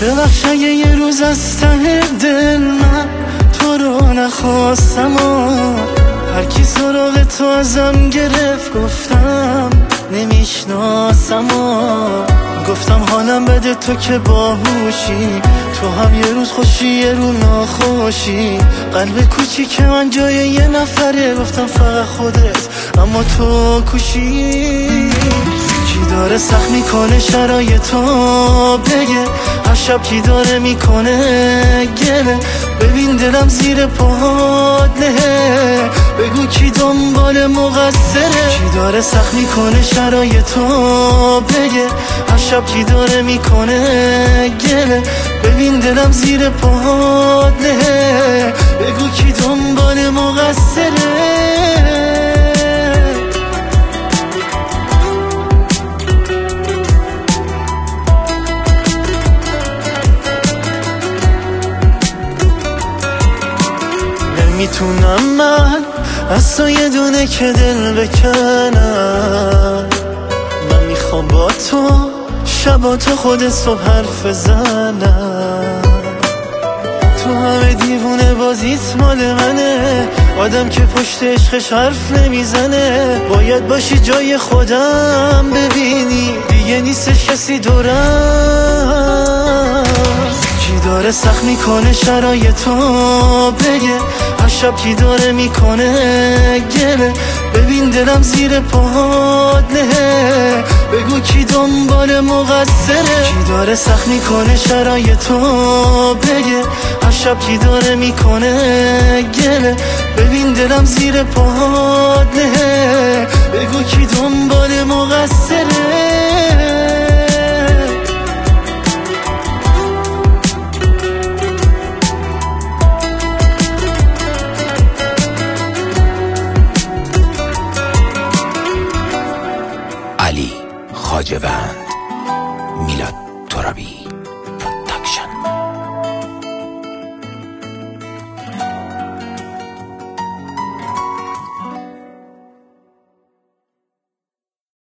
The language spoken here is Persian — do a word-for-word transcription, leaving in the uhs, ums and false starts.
ببخش اگه یه روز از ته دل من تو رو نخواستم و هر کی سراغ تو ازم گرفت گفتم نمیشناسم و گفتم حالم بده تو که باهوشی، تو هم یه روز خوشی یه رو ناخوشی. قلب کوچیک من جای یه نفره، گفتم فقط خودت اما تو کوشی. کی داره سخت میکنه شرایطو بگه، هر شب کی داره میکنه گله. ببین دلم زیر پاهات نهه، بگو کی دنبال مقصره. کی داره سخت میکنه شرایطو بگه، هر شب کی داره میکنه گله. ببین دلم زیر پاهات نهه، بگو کی دنبال مقصره. نمیتونم من از تو یه دونه که دل بکنم، من میخوام با تو شبا تا خود صبح حرف بزنم. تو همه دیوونه بازیت مال منه، آدم که پشت عشقش حرف نمیزنه. باید باشی جای خودم ببینی دیگه نیستش کسی دورم. کی داره سخت میکنه شرایطو بگه، هر شب کی داره میکنه گله. ببین دلم زیر پاهات نهه، بگو کی دنبال مقصره. کی داره سخت میکنه شرایطو بگه، هر شب کی داره میکنه گله. ببین دلم زیر پاهات نهه، بگو کی دنبال مقصره. علی خواجه‌وند، میلاد ترابی.